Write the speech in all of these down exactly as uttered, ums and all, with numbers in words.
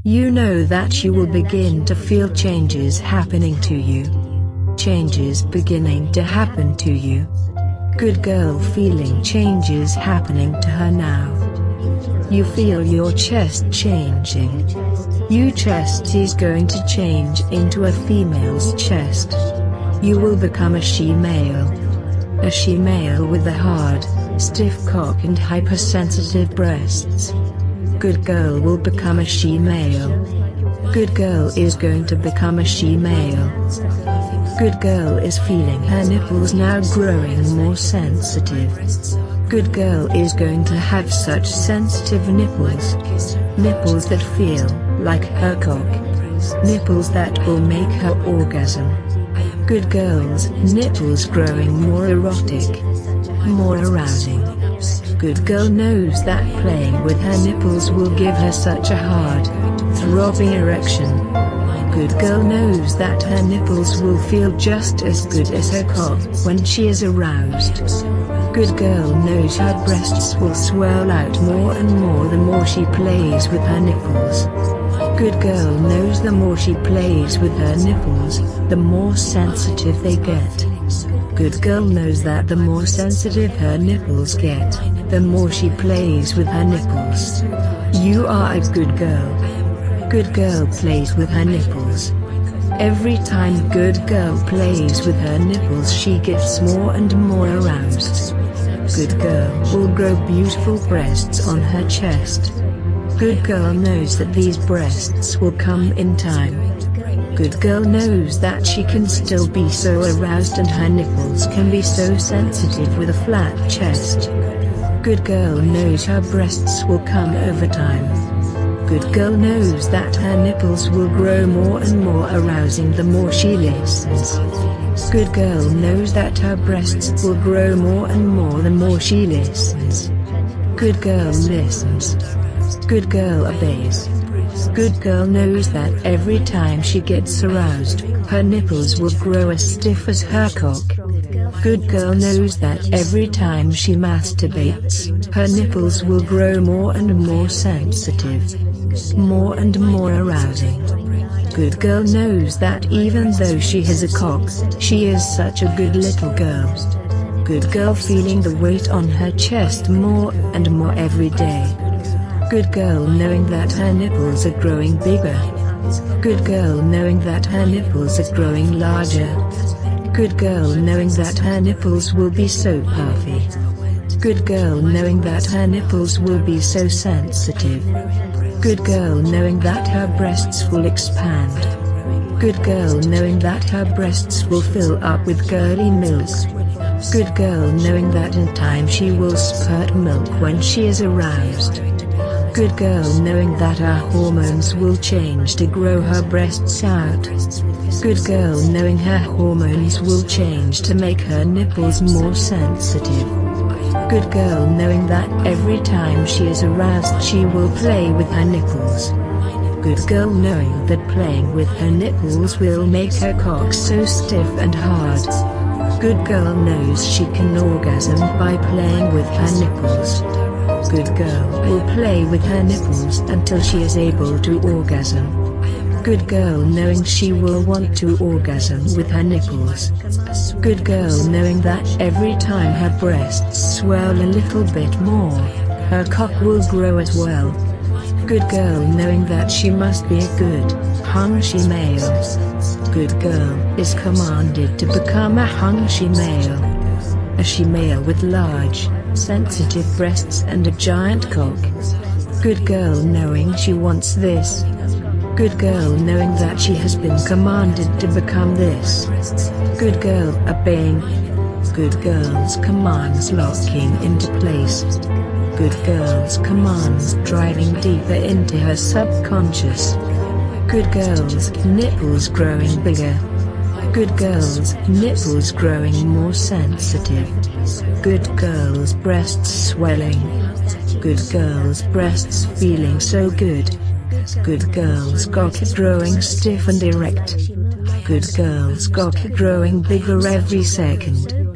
You know that you will begin to feel changes happening to you. Changes beginning to happen to you. Good girl, feeling changes happening to her now. You feel your chest changing. Your chest is going to change into a female's chest. You will become a she-male. A she-male with a hard, stiff cock and hypersensitive breasts. Good girl will become a she-male. Good girl is going to become a she-male. Good girl is feeling her nipples now growing more sensitive. Good girl is going to have such sensitive nipples. Nipples that feel like her cock. Nipples that will make her orgasm. Good girl's nipples growing more erotic. More arousing. Good girl knows that playing with her nipples will give her such a hard, throbbing erection. Good girl knows that her nipples will feel just as good as her cock when she is aroused. Good girl knows her breasts will swell out more and more the more she plays with her nipples. Good girl knows the more she plays with her nipples, the more sensitive they get. Good girl knows that the more sensitive her nipples get, the more she plays with her nipples. You are a good girl. Good girl plays with her nipples. Every time good girl plays with her nipples, she gets more and more aroused. Good girl will grow beautiful breasts on her chest. Good girl knows that these breasts will come in time. Good girl knows that she can still be so aroused and her nipples can be so sensitive with a flat chest. Good girl knows her breasts will come over time. Good girl knows that her nipples will grow more and more arousing the more she listens. Good girl knows that her breasts will grow more and more the more she listens. Good girl listens. Good girl obeys. Good girl knows that every time she gets aroused, her nipples will grow as stiff as her cock. Good girl knows that every time she masturbates, her nipples will grow more and more sensitive. More and more arousing. Good girl knows that even though she has a cock, she is such a good little girl. Good girl feeling the weight on her chest more and more every day. Good girl knowing that her nipples are growing bigger. Good girl knowing that her nipples are growing larger. Good girl knowing that her nipples will be so puffy. Good girl knowing that her nipples will be so sensitive. Good girl knowing that her breasts will expand. Good girl knowing that her breasts will fill up with girly milk. Good girl knowing that in time she will spurt milk when she is aroused. Good girl knowing that her hormones will change to grow her breasts out. Good girl knowing her hormones will change to make her nipples more sensitive. Good girl knowing that every time she is aroused she will play with her nipples. Good girl knowing that playing with her nipples will make her cock so stiff and hard. Good girl knows she can orgasm by playing with her nipples. Good girl will play with her nipples until she is able to orgasm. Good girl knowing she will want to orgasm with her nipples. Good girl knowing that every time her breasts swell a little bit more, her cock will grow as well. Good girl knowing that she must be a good, hung she-male. Good girl is commanded to become a hung she-male. A she-male with large, sensitive breasts and a giant cock. Good girl knowing she wants this. Good girl knowing that she has been commanded to become this. Good girl obeying. Good girl's commands locking into place. Good girl's commands driving deeper into her subconscious. Good girl's nipples growing bigger. Good girl's nipples growing more sensitive. Good girl's breasts swelling. Good girl's breasts feeling so good. Good girl's cock growing stiff and erect. Good girl's cock growing bigger every second.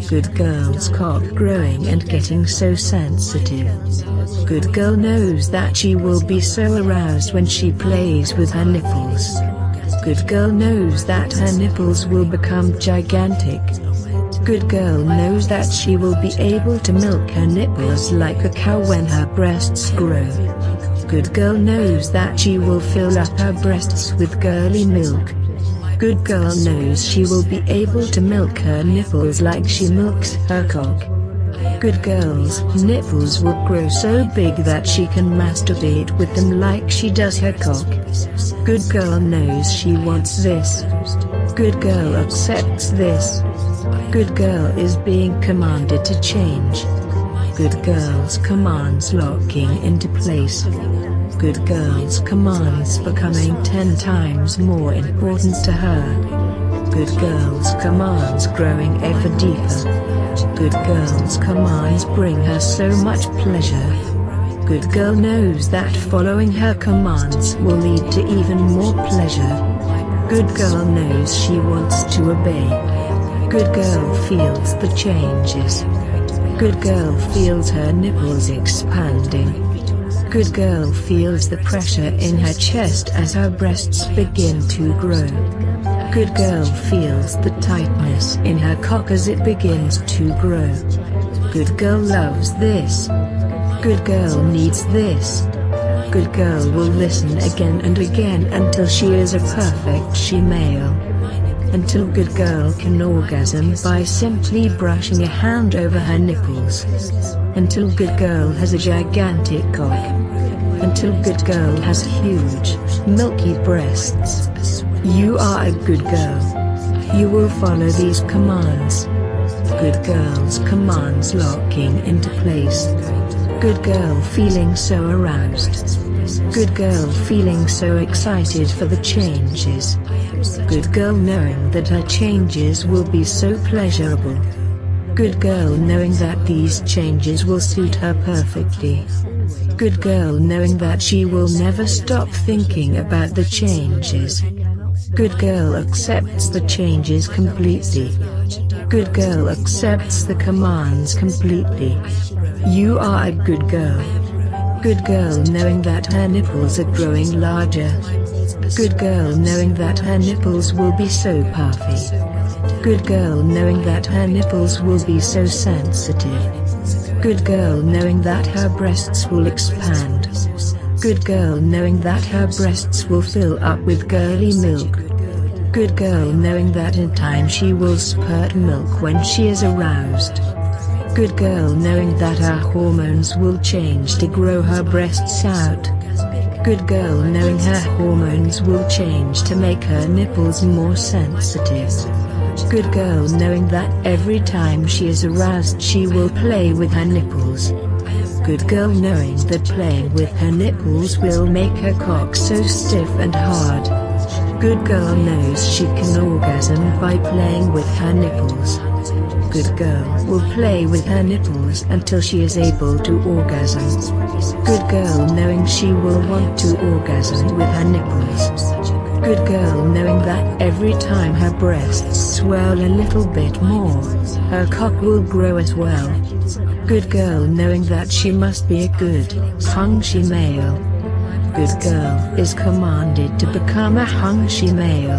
Good girl's cock growing and getting so sensitive. Good girl knows that she will be so aroused when she plays with her nipples. Good girl knows that her nipples will become gigantic. Good girl knows that she will be able to milk her nipples like a cow when her breasts grow. Good girl knows that she will fill up her breasts with girly milk. Good girl knows she will be able to milk her nipples like she milks her cock. Good girl's nipples will grow so big that she can masturbate with them like she does her cock. Good girl knows she wants this. Good girl accepts this. Good girl is being commanded to change. Good girl's commands locking into place. Good girl's commands becoming ten times more important to her. Good girl's commands growing ever deeper. Good girl's commands bring her so much pleasure. Good girl knows that following her commands will lead to even more pleasure. Good girl knows she wants to obey. Good girl feels the changes. Good girl feels her nipples expanding. Good girl feels the pressure in her chest as her breasts begin to grow. Good girl feels the tightness in her cock as it begins to grow. Good girl loves this. Good girl needs this. Good girl will listen again and again until she is a perfect she-male. Until good girl can orgasm by simply brushing a hand over her nipples. Until good girl has a gigantic cock. Until good girl has huge, milky breasts. You are a good girl. You will follow these commands. Good girl's commands locking into place. Good girl feeling so aroused. Good girl feeling so excited for the changes. Good girl knowing that her changes will be so pleasurable. Good girl knowing that these changes will suit her perfectly. Good girl knowing that she will never stop thinking about the changes. Good girl accepts the changes completely. Good girl accepts the commands completely. You are a good girl. Good girl knowing that her nipples are growing larger. Good girl knowing that her nipples will be so puffy. Good girl knowing that her nipples will be so sensitive. Good girl knowing that her breasts will expand. Good girl knowing that her breasts will fill up with girly milk. Good girl knowing that in time she will spurt milk when she is aroused. Good girl knowing that her hormones will change to grow her breasts out. Good girl knowing her hormones will change to make her nipples more sensitive. Good girl knowing that every time she is aroused she will play with her nipples. Good girl knowing that playing with her nipples will make her cock so stiff and hard. Good girl knows she can orgasm by playing with her nipples. Good girl will play with her nipples until she is able to orgasm. Good girl knowing she will want to orgasm with her nipples. Good girl knowing that every time her breasts swell a little bit more, her cock will grow as well. Good girl knowing that she must be a good, hung she-male. Good girl is commanded to become a hung she-male.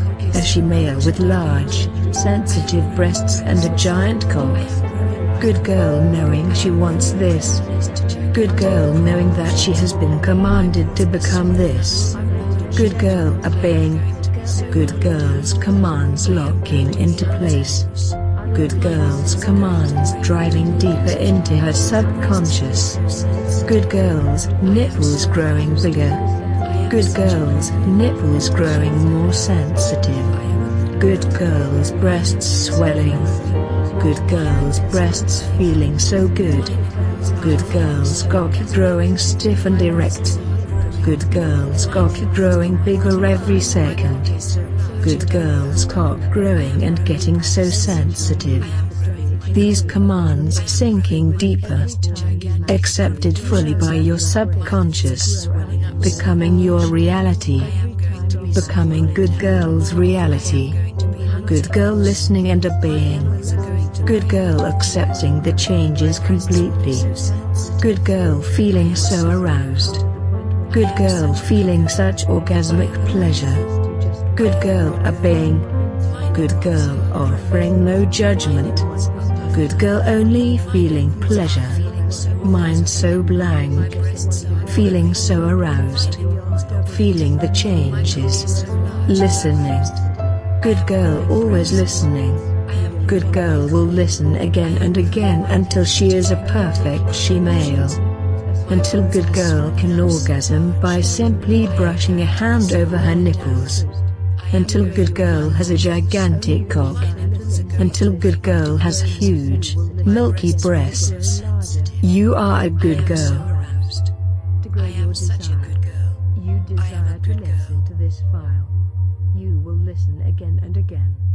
A she-male with large, sensitive breasts and a giant cock. Good girl knowing she wants this. Good girl knowing that she has been commanded to become this. Good girl obeying. Good girl's commands locking into place. Good girl's commands driving deeper into her subconscious. Good girl's nipples growing bigger. Good girl's nipples growing more sensitive. Good girl's breasts swelling. Good girl's breasts feeling so good. Good girl's cock growing stiff and erect. Good girl's cock growing bigger every second. Good girl's cock growing and getting so sensitive. These commands sinking deeper. Accepted fully by your subconscious. Becoming your reality. Becoming good girl's reality. Good girl listening and obeying. Good girl accepting the changes completely. Good girl feeling so aroused. Good girl feeling such orgasmic pleasure. Good girl obeying. Good girl offering no judgment. Good girl only feeling pleasure. Mind so blank. Feeling so aroused. Feeling the changes. Listening. Good girl always listening. Good girl will listen again and again until she is a perfect she-male. Until good girl can orgasm by simply brushing a hand over her nipples. Until good girl has a gigantic cock. Until good girl has huge, milky breasts. You are a good girl. I am such a good girl. You desire to listen to this file. You will listen again and again.